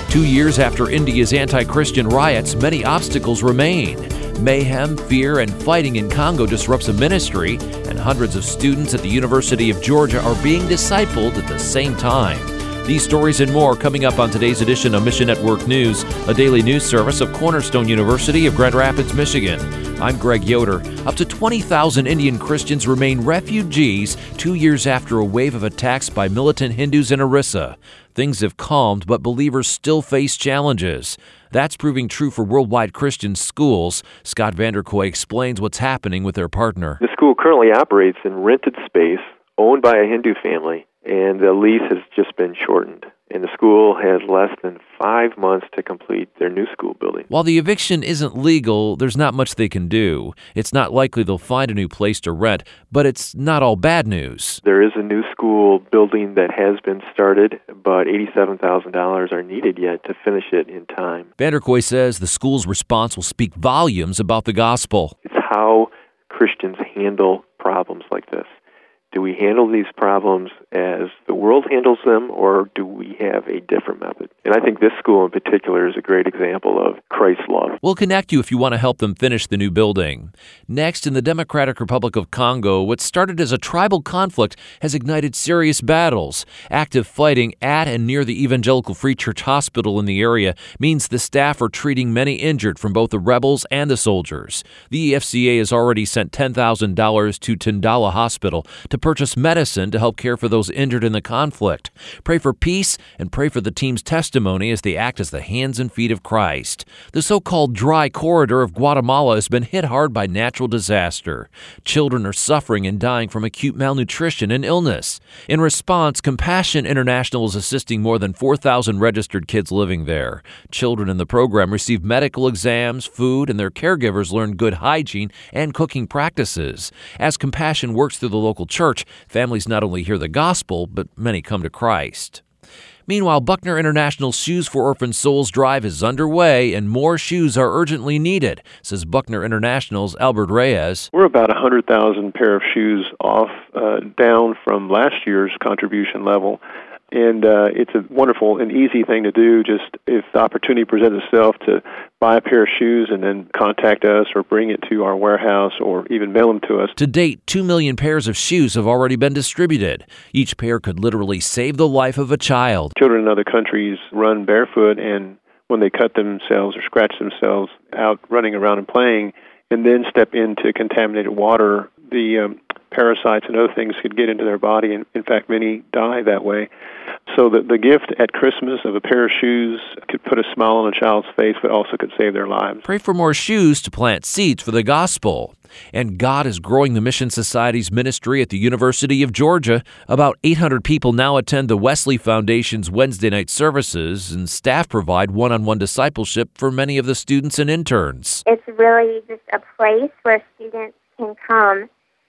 2 years after India's anti-Christian riots, many obstacles remain. Mayhem, fear, and fighting in Congo disrupts a ministry, and hundreds of students at the University of Georgia are being discipled at the same time. These stories and more coming up on today's edition of Mission Network News, a daily news service of Cornerstone University of Grand Rapids, Michigan. I'm Greg Yoder. Up to 20,000 Indian Christians remain refugees 2 years after a wave of attacks by militant Hindus in Orissa. Things have calmed, but believers still face challenges. That's proving true for Worldwide Christian Schools. Scott Vanderkoy explains what's happening with their partner. The school currently operates in rented space owned by a Hindu family, and the lease has just been shortened. And the school has less than 5 months to complete their new school building. While the eviction isn't legal, there's not much they can do. It's not likely they'll find a new place to rent, but it's not all bad news. There is a new school building that has been started, but $87,000 are needed yet to finish it in time. Vanderkoy says the school's response will speak volumes about the gospel. It's how Christians handle problems like this. Do we handle these problems as the world handles them, or do we have a different method? And I think this school in particular is a great example of Christ's love. We'll connect you if you want to help them finish the new building. Next, in the Democratic Republic of Congo, what started as a tribal conflict has ignited serious battles. Active fighting at and near the Evangelical Free Church Hospital in the area means the staff are treating many injured from both the rebels and the soldiers. The EFCA has already sent $10,000 to Tindala Hospital to purchase medicine to help care for those injured in the conflict. Pray for peace and pray for the team's testimony as they act as the hands and feet of Christ. The so-called dry corridor of Guatemala has been hit hard by natural disaster. Children are suffering and dying from acute malnutrition and illness. In response, Compassion International is assisting more than 4,000 registered kids living there. Children in the program receive medical exams, food, and their caregivers learn good hygiene and cooking practices. As Compassion works through the local church, families not only hear the gospel, but many come to Christ. Meanwhile, Buckner International's Shoes for Orphan Souls drive is underway, and more shoes are urgently needed, says Buckner International's Albert Reyes. We're about 100,000 pair of shoes off, down from last year's contribution level. And it's a wonderful and easy thing to do. Just if the opportunity presents itself to buy a pair of shoes and then contact us or bring it to our warehouse or even mail them to us. To date, 2 million pairs of shoes have already been distributed. Each pair could literally save the life of a child. Children in other countries run barefoot, and when they cut themselves or scratch themselves out running around and playing and then step into contaminated water, the parasites and other things could get into their body, and in fact many die that way. So the gift at Christmas of a pair of shoes could put a smile on a child's face, but also could save their lives. Pray for more shoes to plant seeds for the gospel. And God is growing the Mission Society's ministry at the University of Georgia. About 800 people now attend the Wesley Foundation's Wednesday night services, and staff provide one-on-one discipleship for many of the students and interns. It's really just a place where students can come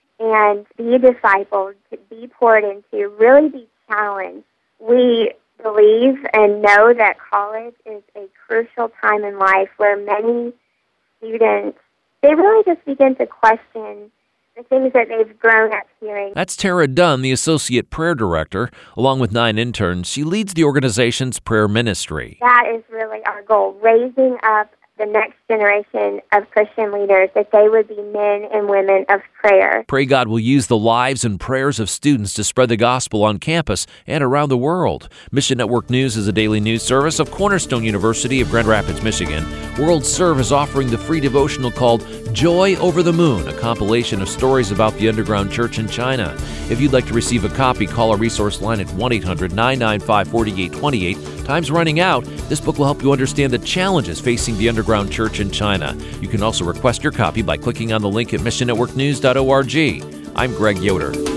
and be discipled, to be poured into, really be challenged. We believe and know that college is a crucial time in life where many students, they really just begin to question the things that they've grown up hearing. That's Tara Dunn, the Associate Prayer Director. Along with 9 interns, she leads the organization's prayer ministry. That is really our goal, raising up the next generation of Christian leaders, that they would be men and women of prayer. Pray God will use the lives and prayers of students to spread the gospel on campus and around the world. Mission Network News is a daily news service of Cornerstone University of Grand Rapids, Michigan. World Serve is offering the free devotional called Joy Over the Moon, a compilation of stories about the underground church in China. If you'd like to receive a copy, call our resource line at 1-800-995-4828. Time's running out. This book will help you understand the challenges facing the underground church in China. You can also request your copy by clicking on the link at missionnetworknews.org. I'm Greg Yoder.